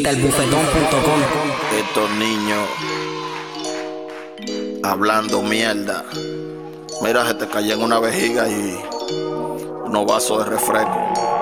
elbufetón.com. Estos niños hablando mierda. Mira, se te cayó en una vejiga y unos vasos de refresco.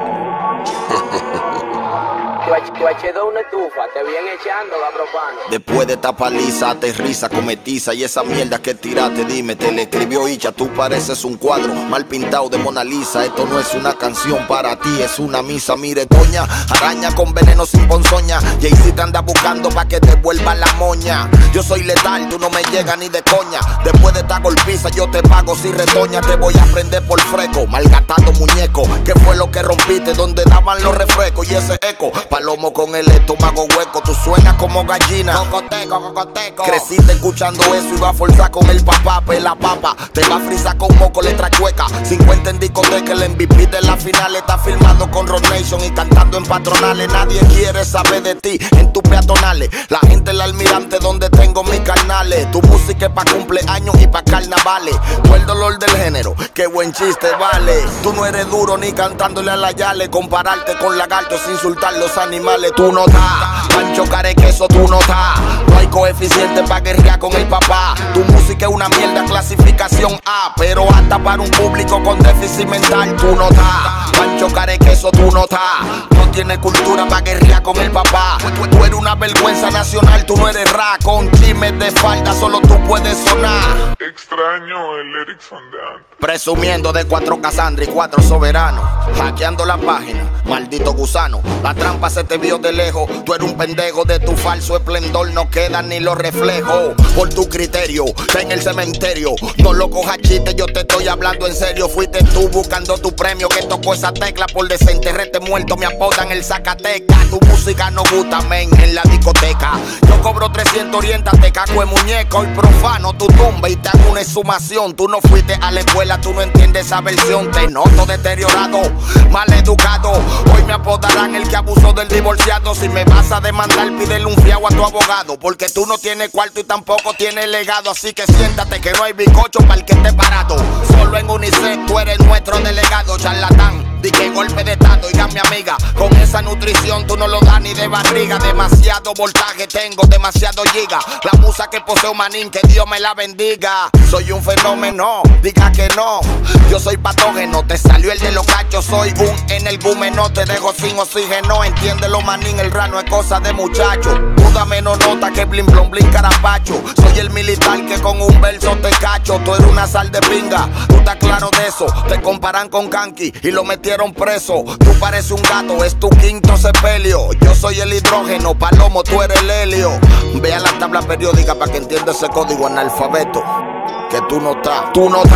Tu H2 una estufa, te vienen echando la propana. Después de esta paliza, aterriza, cometiza. Y esa mierda que tiraste, dime, te le escribió Icha. Tú pareces un cuadro mal pintado de Mona Lisa. Esto no es una canción para ti, es una misa. Mire, doña, araña con veneno sin ponzoña. Jay-Z te anda buscando pa' que te vuelva la moña. Yo soy letal, tú no me llegas ni de coña. Después de esta golpiza, yo te pago si retoña. Te voy a prender por freco, malgatado muñeco. ¿Qué fue lo que rompiste? Donde daban los refrescos y ese eco. Palomo con el estómago hueco, tú suenas como gallina. Cocoteco, cocoteco. Creciste escuchando eso y va a forzar con el papá. Pela papa, te va a frizar con moco, letra chueca. 50 en discoteca, el MVP de la final está filmando con Road Nation y cantando en patronales. Nadie quiere saber de ti en tus peatonales. La gente el almirante donde tengo mis carnales. Tu música es pa' cumpleaños y pa' carnavales. Tú el dolor del género, qué buen chiste vale. Tú no eres duro ni cantándole a la Yale. Compararte con lagartos, insultar los animales. Tú no estás, Pancho Carequeso, tú no estás. No hay coeficiente pa' guerrear con el papá. Tu música es una mierda, clasificación A. Pero hasta para un público con déficit mental. Tú no estás, Pancho Carequeso, tú no estás. No tienes cultura pa' guerrear con el papá. Tú eres una vergüenza nacional, tú no eres rap. Con chismes de falda solo tú puedes sonar. Extraño el Erickson de antes. Presumiendo de 4 Cassandra y 4 soberanos. Hackeando la página, maldito gusano. La trampa se te vio de lejos. Tú eres un pendejo, de tu falso esplendor no quedan ni los reflejos. Por tu criterio, en el cementerio. No lo cojas chiste, yo te estoy hablando en serio. Fuiste tú buscando tu premio que tocó esa tecla. Por desenterrete muerto me apodan el Zacateca. Tu música no gusta, men, en la discoteca. Yo cobro 300, oriéntate, caco de muñeco. Y profano tu tumba y te hago una exhumación. Tú no fuiste a la escuela, tú no entiendes esa versión. Te noto deteriorado, mal educado. Hoy me apodarán el que abusó del divorciado. Si me vas a demandar, pídele un fiao a tu abogado. Porque tú no tienes cuarto y tampoco tienes legado. Así que siéntate que no hay bizcocho para el que esté parado. Solo en UNICEF tú eres nuestro delegado, charlatán. Di que golpe de estado, oiga mi amiga. Con esa nutrición tú no lo das ni de barriga. Demasiado voltaje tengo, demasiado giga. La musa que poseo manín, que Dios me la bendiga. Soy un fenómeno, diga que no. Yo soy patógeno, te salió el de los cachos. Soy un energúmeno, te dejo sin oxígeno. Entiéndelo manín, el rano es cosa de muchacho. Duda menos nota que blin blon blin carapacho. Soy el militar que con un verso te cacho. Tú eres una sal de pinga, tú estás claro de eso. Te comparan con Kanki y lo metieron preso. Tú pareces un gato, es tu quinto sepelio. Yo soy el hidrógeno, palomo, tú eres el helio. Ve a la tabla periódica para que entienda ese código analfabeto. Que tú no estás,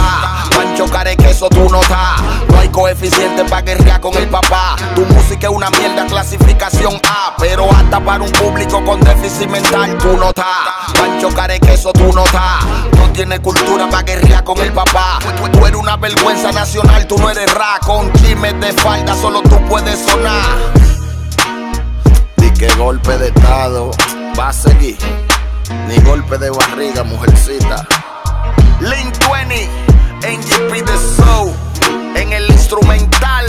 Pancho Carequeso, tú no estás. No hay coeficiente pa' guerrear con el papá. Tu música es una mierda, clasificación A. Pero hasta para un público con déficit mental. Tú no estás, Pancho Carequeso, tú no estás. No tienes cultura pa' guerrear con el papá. Tú eres una vergüenza nacional, tú no eres rap. Con chismes de falda solo tú puedes sonar. Di que golpe de estado va a seguir. Ni golpe de barriga, mujercita. Link 20, NGP The Soul, en el instrumental.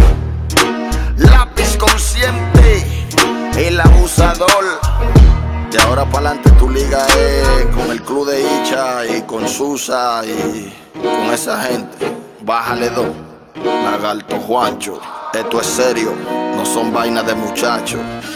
Lápiz consciente, el abusador. De ahora para adelante tu liga es con el club de Icha y con Susa y con esa gente. Bájale dos, Lagarto Juancho. Esto es serio, no son vainas de muchachos.